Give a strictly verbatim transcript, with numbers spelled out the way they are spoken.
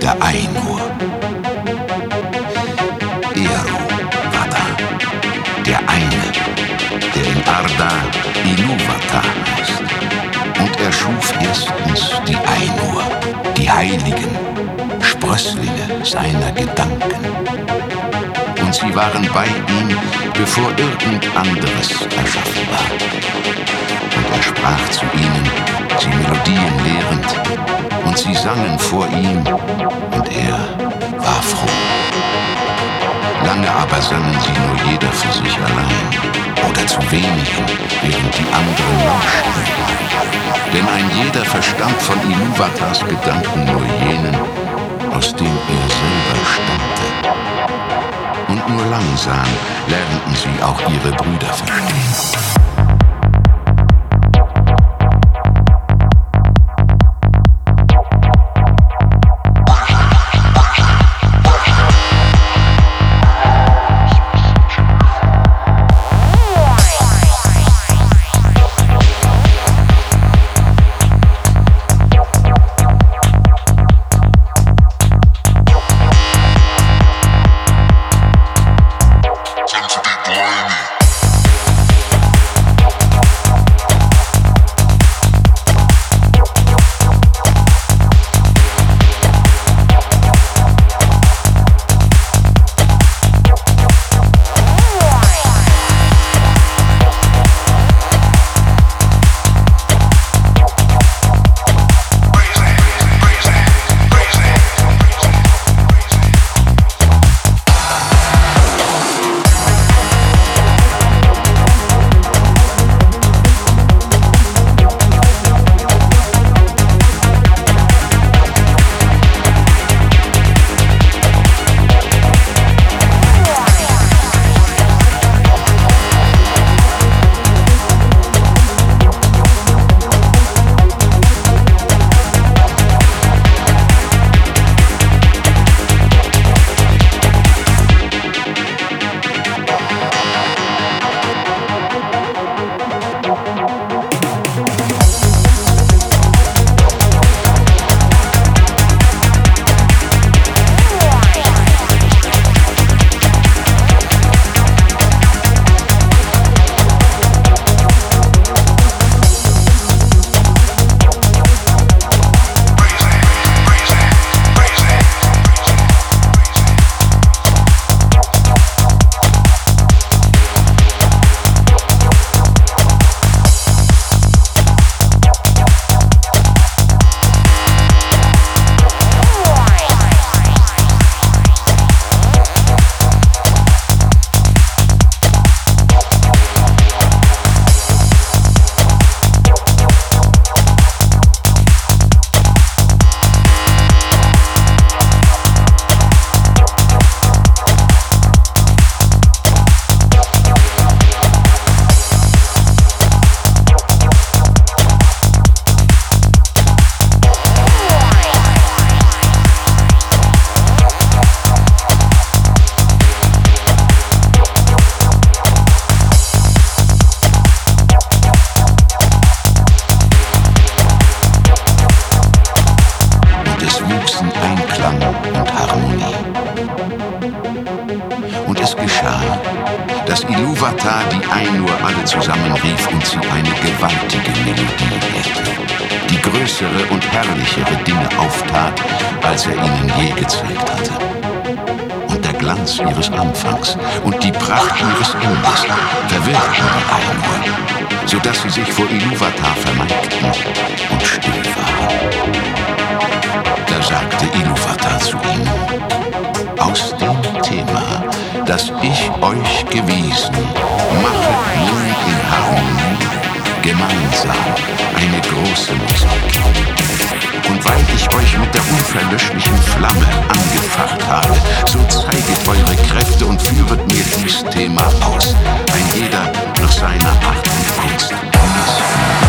der Ainur. Eru war da, der eine, der in Arda Iluvatar heißt. Und er schuf erstens die Ainur, die Heiligen, Sprösslinge seiner Gedanken. Und sie waren bei ihm, bevor irgend anderes erschaffen war. Und er sprach zu ihnen, sie Melodien lehrend, und sie sangen vor ihm, und er war froh. Lange aber sangen sie nur jeder für sich allein, oder zu wenigen, während die anderen lauschten. Denn ein jeder verstand von Iluvatars Gedanken nur jenen, aus dem er selber stammte. Und nur langsam lernten sie auch ihre Brüder verstehen. Dass Iluvatar die Ainur alle zusammenrief und sie eine gewaltige Melodie lehrte, die größere und herrlichere Dinge auftat, als er ihnen je gezeigt hatte. Und der Glanz ihres Anfangs und die Pracht ihres Endes verwirrten die Ainur, sodass sie sich vor Iluvatar verneigten und still waren. Da sagte Iluvatar zu ihnen: Aus dem Thema, das ich euch gewiesen, machet nun in Harmonie gemeinsam eine große Musik. Und weil ich euch mit der unverlöschlichen Flamme angefacht habe, so zeiget eure Kräfte und führet mir dies Thema aus, ein jeder nach seiner Art und Kunst.